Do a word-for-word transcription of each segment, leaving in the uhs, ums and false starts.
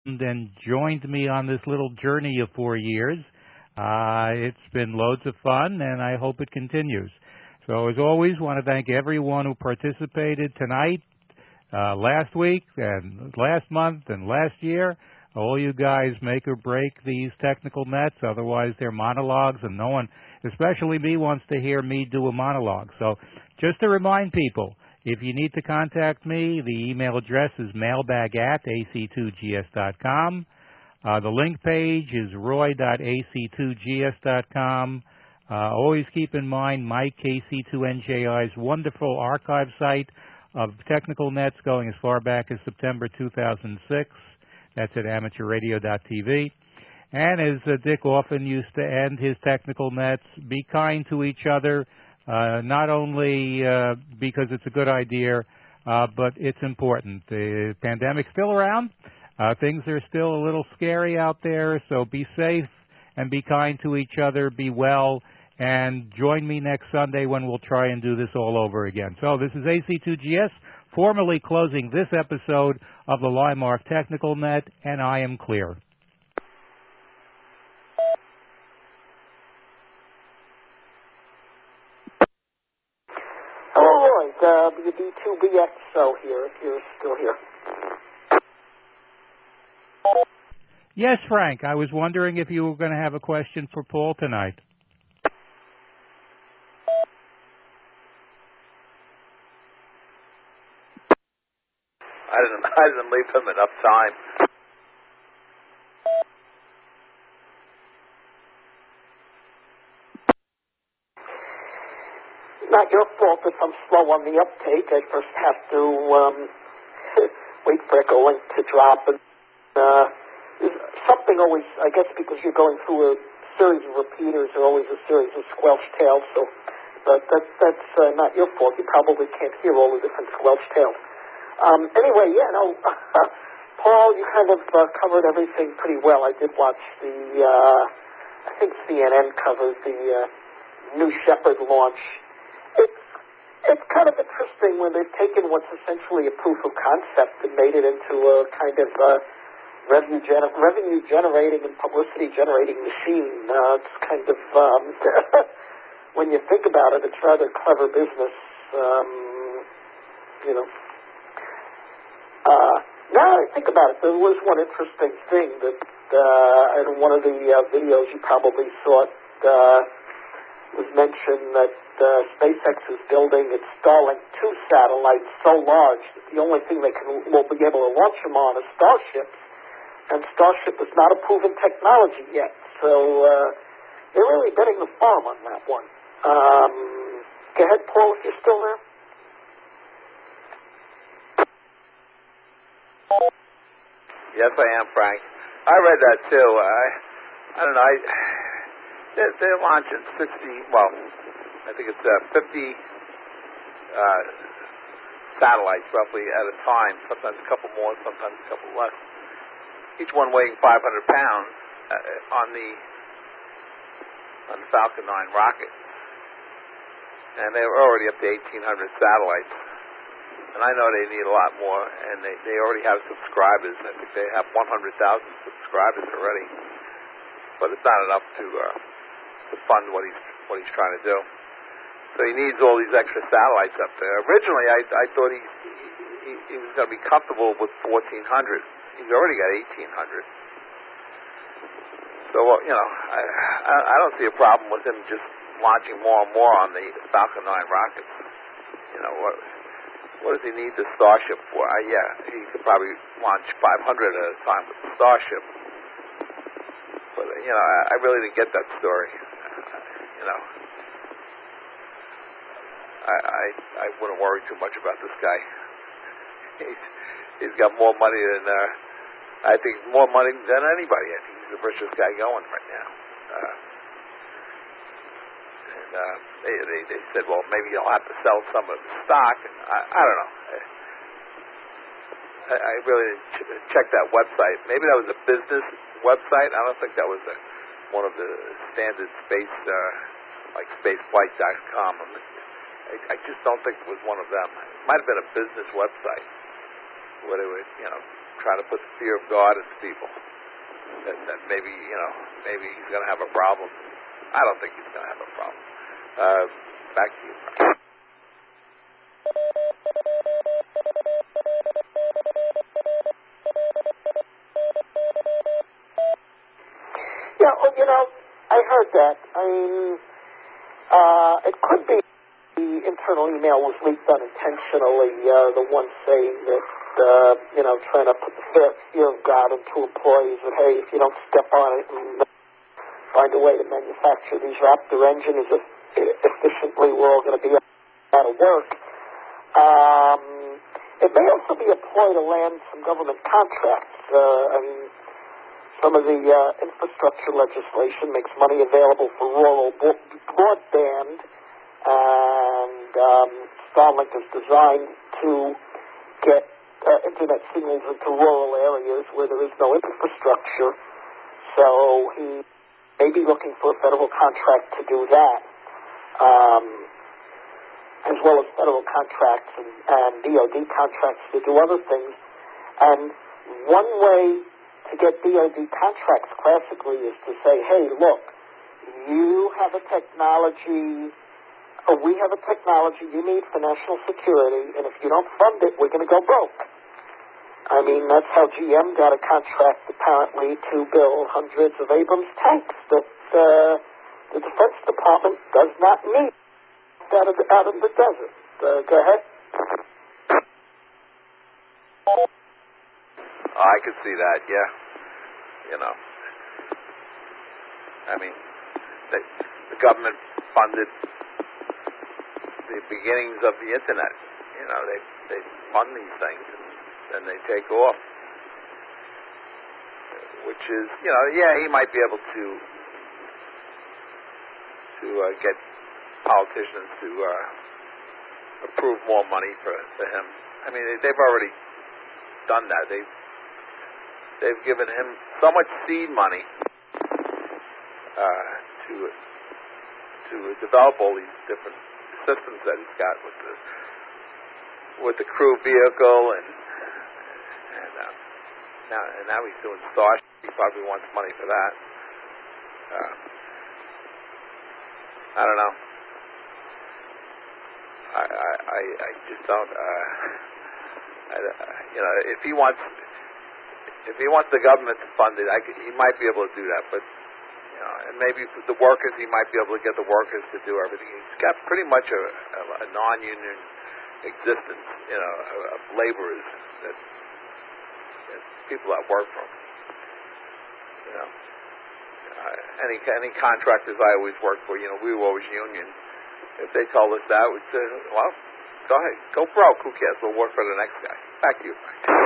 and joined me on this little journey of four years. Uh, it's been loads of fun, and I hope it continues. So, as always, want to thank everyone who participated tonight, uh, last week, and last month, and last year. All you guys make or break these technical nets. Otherwise, they're monologues, and no one, especially me, wants to hear me do a monologue. So, just to remind people, if you need to contact me, the email address is mailbag at a c two g s dot com. Uh, the link page is roy dot a c two g s dot com. Uh, always keep in mind Mike K C two N J I's wonderful archive site of technical nets going as far back as September two thousand six. That's at amateur radio dot t v. And as uh, Dick often used to end his technical nets, be kind to each other, uh, not only uh, because it's a good idea, uh, but it's important. The pandemic's still around. Uh, things are still a little scary out there, so be safe and be kind to each other. Be well, and join me next Sunday when we'll try and do this all over again. So this is A C two G S, formally closing this episode of the Limark Technical Net, and I am clear. Hello, Roy. W D two B X O here, if you're still here. Yes, Frank. I was wondering if you were going to have a question for Paul tonight. I didn't, I didn't leave him enough time. Not your fault if I'm slow on the uptake. I first have to um, wait for a link to drop. And uh, something always, I guess because you're going through a series of repeaters, or always a series of squelch tails. So, but that, that's uh, not your fault. You probably can't hear all the different squelch tails. Um, anyway, yeah, no, Paul, you kind of uh, covered everything pretty well. I did watch the, uh, I think C N N covered the uh, New Shepard launch. It's, it's kind of interesting when they've taken what's essentially a proof of concept and made it into a kind of uh, revenue, gener- revenue generating and publicity generating machine. Uh, it's kind of, um, when you think about it, it's rather clever business, um, you know. Uh, now that I think about it, there was one interesting thing that uh, in one of the uh, videos you probably saw it uh, was mentioned that uh, SpaceX is building its Starlink two satellites so large that the only thing they can will be able to launch them on is Starships, and Starship is not a proven technology yet. So uh, they're really betting the farm on that one. Um, go ahead, Paul, if you're still there. Yes, I am, Frank. I read that too. I, I don't know. I, they're, they're launching sixty. Well, I think it's uh, fifty uh, satellites roughly at a time. Sometimes a couple more, sometimes a couple less. Each one weighing five hundred pounds uh, on the on the Falcon nine rocket, and they were already up to eighteen hundred satellites. And I know they need a lot more, and they, they already have subscribers. I think they have one hundred thousand subscribers already, but it's not enough to uh, to fund what he's what he's trying to do. So he needs all these extra satellites up there. Originally, I I thought he he, he was going to be comfortable with fourteen hundred. He's already got eighteen hundred. So uh, you know, I, I I don't see a problem with him just launching more and more on the Falcon nine rockets. You know what? What does he need the Starship for? Uh, yeah, he could probably launch five hundred at a time with the Starship. But, uh, you know, I, I really didn't get that story. Uh, you know, I, I I wouldn't worry too much about this guy. He's, he's got more money than, uh, I think, more money than anybody. I think he's the richest guy going right now. Uh, And uh, they, they they said, well, maybe you'll have to sell some of the stock. And I, I don't know. I, I really didn't ch- check that website. Maybe that was a business website. I don't think that was a, one of the standard space, uh, like spaceflight dot com. I, I just don't think it was one of them. It might have been a business website where they would, you know, trying to put the fear of God into people. That, that maybe, you know, maybe he's going to have a problem. I don't think he's going to have a problem. Uh, back to you, Frank. Yeah, well, you know, I heard that. I mean, uh, it could be the internal email was leaked unintentionally, uh, the one saying that, uh, you know, trying to put the fear, fear of God into employees that, hey, if you don't step on it and find a way to manufacture these Raptor engines efficiently, we're all going to be out of work. Um, it may also be a ploy to land some government contracts. Uh, I mean, some of the uh, infrastructure legislation makes money available for rural broadband, and um, Starlink is designed to get uh, internet signals into rural areas where there is no infrastructure. So he may be looking for a federal contract to do that, um, as well as federal contracts and, and D O D contracts to do other things. And one way to get D O D contracts classically is to say, hey, look, you have a technology, or we have a technology you need for national security, and if you don't fund it, we're going to go broke. I mean, that's how G M got a contract, apparently, to build hundreds of Abrams tanks that uh, the Defense Department does not need out of the, out of the desert. Uh, go ahead. I could see that, yeah. You know, I mean, they, the government funded the beginnings of the internet. You know, they they fund these things and then they take off. Which is, you know, yeah, he might be able to to uh, get politicians to uh, approve more money for, for him. I mean, they, they've already done that. They've They've given him so much seed money uh, to to develop all these different systems that he's got with the with the crew vehicle and and uh, now and now he's doing Starship. He probably wants money for that. Uh, I don't know. I I I, I just don't. Uh, I, you know, if he wants. If he wants the government to fund it, I could, he might be able to do that. But, you know, and maybe the workers, he might be able to get the workers to do everything. He's got pretty much a, a, a non-union existence, you know, of laborers, that, that people that work for him. You know, uh, any any contractors I always worked for, you know, we were always union. If they told us that, we'd say, well, go ahead, go broke. Who cares? We'll work for the next guy. Back to you, Frank.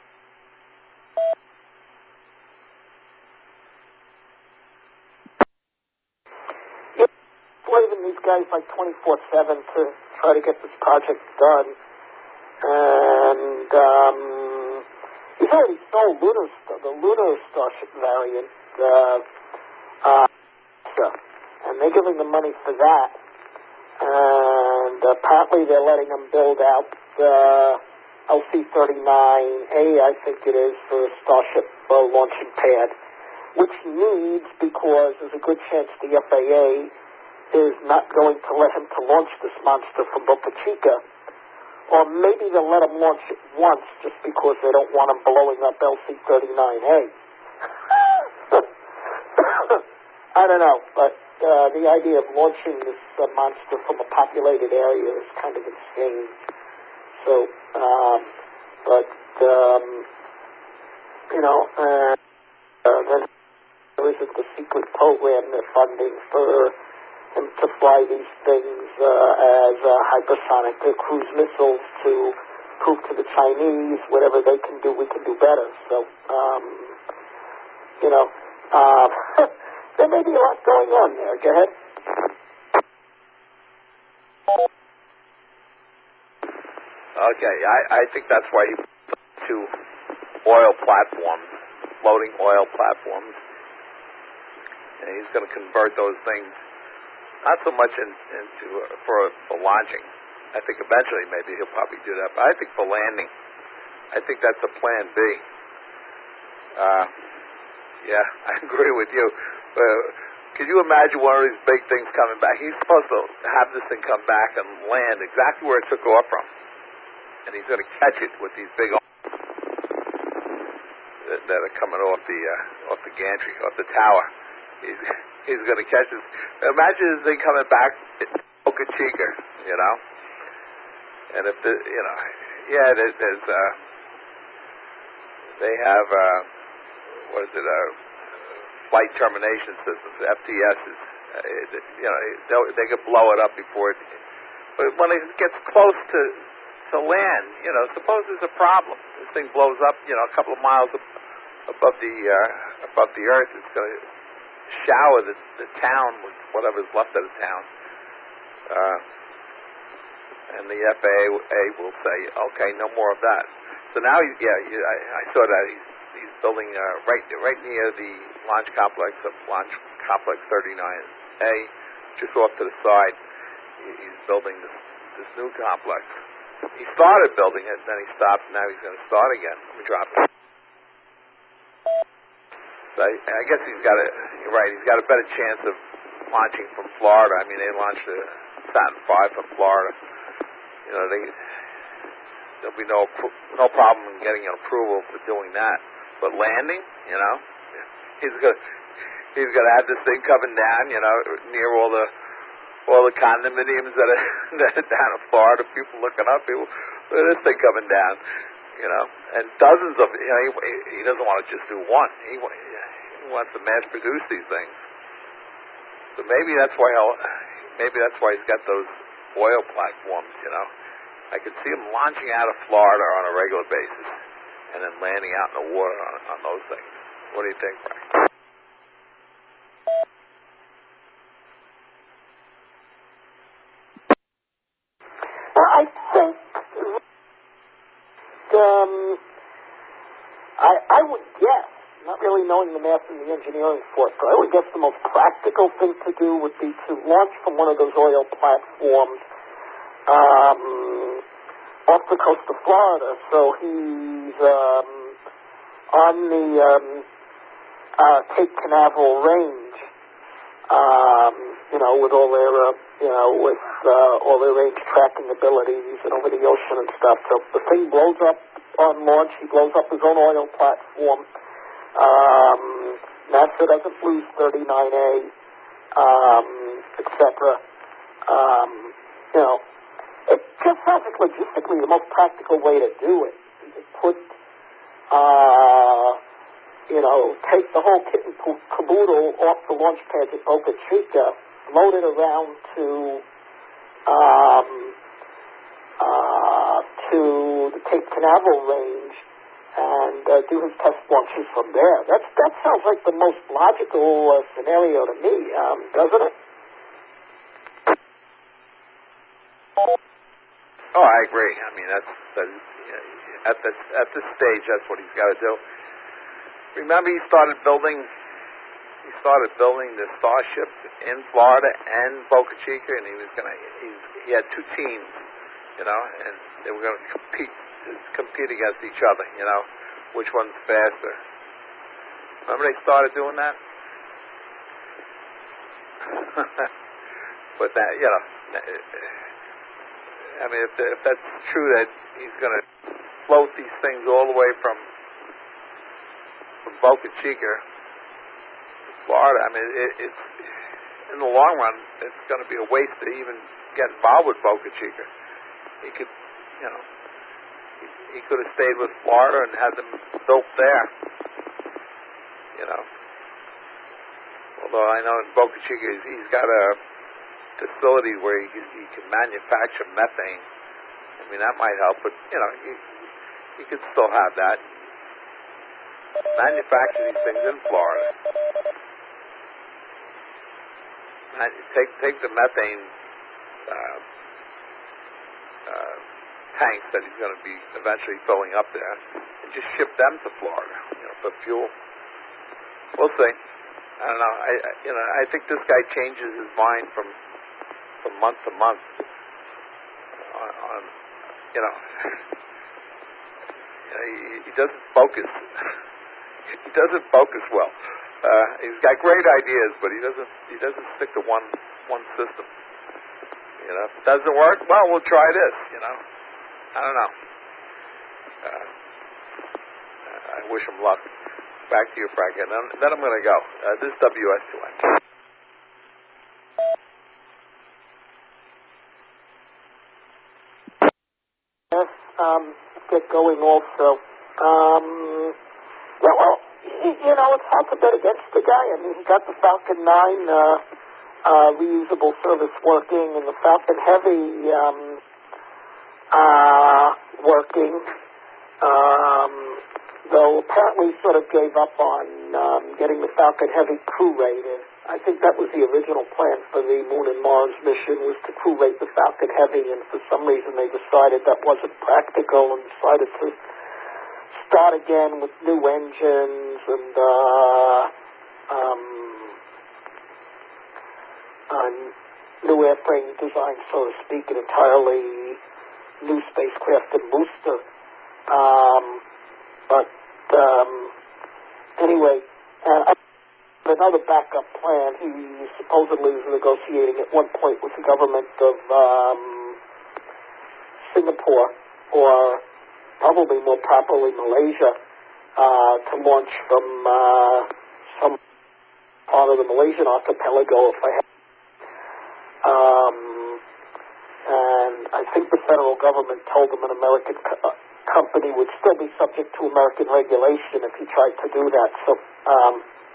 Slaving these guys like twenty-four seven to try to get this project done. And um, he's already sold Lunar, the Lunar Starship variant, uh, uh, and they're giving them money for that. And apparently they're letting them build out uh, L C thirty-nine A, I think it is, for a Starship uh, launching pad, which needs, because there's a good chance the F A A is not going to let him to launch this monster from Boca Chica. Or maybe they'll let him launch it once just because they don't want him blowing up L C thirty-nine A. I don't know, but uh, the idea of launching this uh, monster from a populated area is kind of insane. So, um, but, um, you know, uh, uh, then there isn't the secret program they're funding for him to fly these things uh, as uh, hypersonic uh, cruise missiles to prove to the Chinese whatever they can do, we can do better. So, um, you know, uh, there may be a lot going on there. Go ahead. Okay, I, I think that's why he put two oil platforms, floating oil platforms, and he's going to convert those things. Not so much in, into uh, for for launching. I think eventually maybe he'll probably do that. But I think for landing, I think that's a plan B. Uh, yeah, I agree with you. Uh, can you imagine one of these big things coming back? He's supposed to have this thing come back and land exactly where it took off from. And he's going to catch it with these big arms that, that are coming off the uh, off the gantry, off the tower. He's he's going to catch this. Imagine this thing coming back at Boca Chica, you know. And if the, you know, yeah, there's, there's uh, they have uh, what is it, uh, flight termination systems, F T Ss. Uh, you know, they could blow it up before it. But when it gets close to to land, you know, suppose there's a problem. This thing blows up, you know, a couple of miles above the uh, above the earth. It's going to shower the, the town with whatever's left of the town. Uh, and the F A A will say, okay, no more of that. So now, he, yeah, he, I, I saw that he's, he's building uh, right right near the launch complex of Launch Complex thirty-nine A, just off to the side. He, he's building this, this new complex. He started building it, then he stopped, and now he's going to start again. Let me drop it. So I, I guess he's got a, you're right, he's got a better chance of launching from Florida. I mean, they launched the Saturn five from Florida. You know, they, there'll be no no problem in getting an approval for doing that. But landing, you know, he's going he's going to have this thing coming down, you know, near all the all the condominiums that are, that are down in Florida. People looking up, people, look at this thing coming down, you know, and dozens of, you know, he, he doesn't want to just do one. He, he wants to mass produce these things. So maybe that's why he'll, maybe that's why he's got those oil platforms, you know. I could see him launching out of Florida on a regular basis and then landing out in the water on, on those things. What do you think, Frank? Well, I think um, I, I would guess, not really knowing the math and the engineering for it, but I would guess the most practical thing to do would be to launch from one of those oil platforms um, off the coast of Florida. So he's um, on the um, uh, Cape Canaveral range, um, you know, with all their, uh, you know, with uh, all their range tracking abilities and over the ocean and stuff. So the thing blows up on launch. He blows up his own oil platform. Um, NASA doesn't lose thirty-nine A, um, et cetera. Um, you know, it just sounds like logistically the most practical way to do it. You could put, uh, you know, take the whole kit and caboodle off the launch pad at Boca Chica, load it around to, um, uh, to the Cape Canaveral range, and uh, do his test launches from there. That's, that sounds like the most logical uh, scenario to me, um, doesn't it? Oh, I agree. I mean, that's, that's at this at this stage, that's what he's got to do. Remember, he started building. He started building the Starship in Florida and Boca Chica, and he was gonna. He, he had two teams, you know, and they were going to compete compete against each other. You know, which one's faster? Remember, they started doing that. But that, you know. I mean, if, if that's true that he's going to float these things all the way from from Boca Chica, Florida, I mean, it, it's in the long run, it's going to be a waste to even get involved with Boca Chica. He could, you know, he, he could have stayed with Florida and had them built there, you know. Although I know in Boca Chica, he's, he's got a facility where he, he can manufacture methane. I mean, that might help, but, you know, he, he could still have that. Manufacture these things in Florida. And take take the methane uh, uh, tanks that he's going to be eventually filling up there and just ship them to Florida, you know, for fuel. We'll see. I don't know. I, I you know I think this guy changes his mind from from month to month on, on you know, you know he, he doesn't focus. He he doesn't focus well. Uh, he's got great ideas, but he doesn't he doesn't stick to one one system. You know, if it doesn't work, well, we'll try this. You know, I don't know. Uh, I wish him luck. Back to you, Frank, and then, then I'm going to go. Uh, this is W S two N. Yes, um, get going also. Um, yeah, well, you, you know, it's hard to bet against the guy. I mean, he got the Falcon nine uh, uh, reusable service working and the Falcon Heavy um, uh, working, um, though apparently sort of gave up on um, getting the Falcon Heavy crew rated. I think that was the original plan for the Moon and Mars mission, was to crew rate the Falcon Heavy, and for some reason they decided that wasn't practical and decided to start again with new engines and uh, um, uh, new airframe design, so to speak, an entirely new spacecraft and booster. Um, but um, anyway, uh, another backup plan. He supposedly was negotiating at one point with the government of um, Singapore, or probably more properly Malaysia, uh, to launch from uh, some part of the Malaysian archipelago, if I have. Um, and I think the federal government told him an American co- company would still be subject to American regulation if he tried to do that. So, um,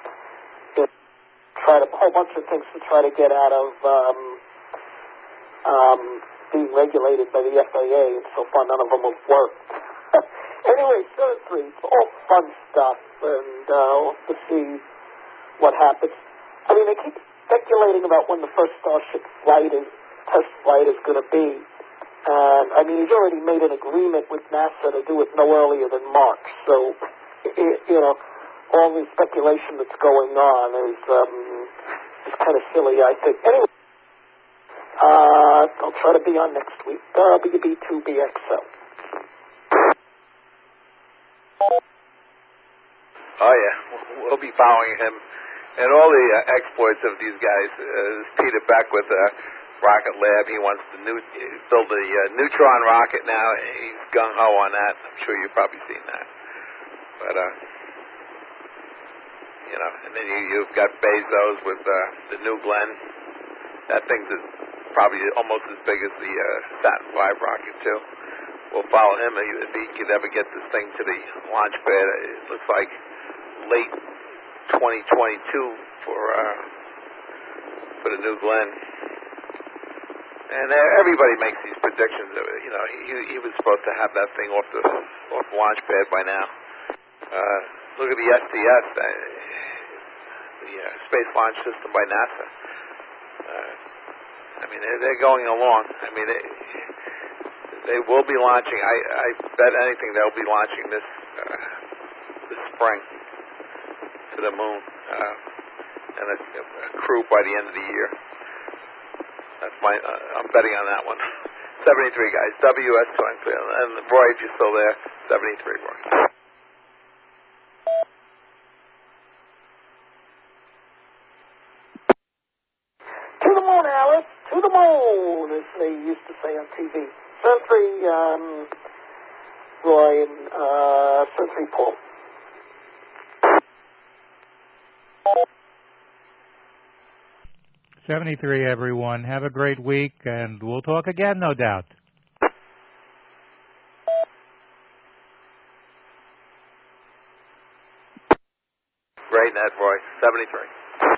tried a whole bunch of things to try to get out of um, um, being regulated by the F A A, and so far none of them have worked. Anyway, Cern three, it's all fun stuff, and uh, we'll have to see what happens. I mean, they keep speculating about when the first Starship flight is, test flight is going to be, and I mean, he's already made an agreement with NASA to do it no earlier than March, so, it, you know, all the speculation that's going on is um, is kind of silly, I think. Anyway, uh, I'll try to be on next week. W B two B X L. Oh yeah, we'll be following him and all the uh, exploits of these guys. Uh, Peter Beck with uh, Rocket Lab. He wants to new, build a uh, neutron rocket now. He's gung ho on that. I'm sure you've probably seen that. But uh. You know, and then you, you've got Bezos with uh, the New Glenn. That thing's probably almost as big as the uh, Saturn five rocket, too. We'll follow him if he could ever get this thing to the launch pad. It looks like late twenty twenty-two for uh, for the New Glenn. And uh, everybody makes these predictions. You know, he, he was supposed to have that thing off the off the launch pad by now. Uh, look at the S T S. Uh, the uh, Space Launch System by NASA. Uh, I mean, they're, they're going along. I mean, they, they will be launching. I, I bet anything they'll be launching this uh, this spring to the moon, uh, and a, a crew by the end of the year. That's my. Uh, I'm betting on that one. seventy-three guys. W S twenty-three, and Roy, if you're still there, seventy-three, Roy. To the moon, Alice. To the moon, as they used to say on T V. Cern three, um, Roy, and uh, Cern three, Paul. seventy-three, everyone. Have a great week, and we'll talk again, no doubt. Great net, Roy. seventy-three.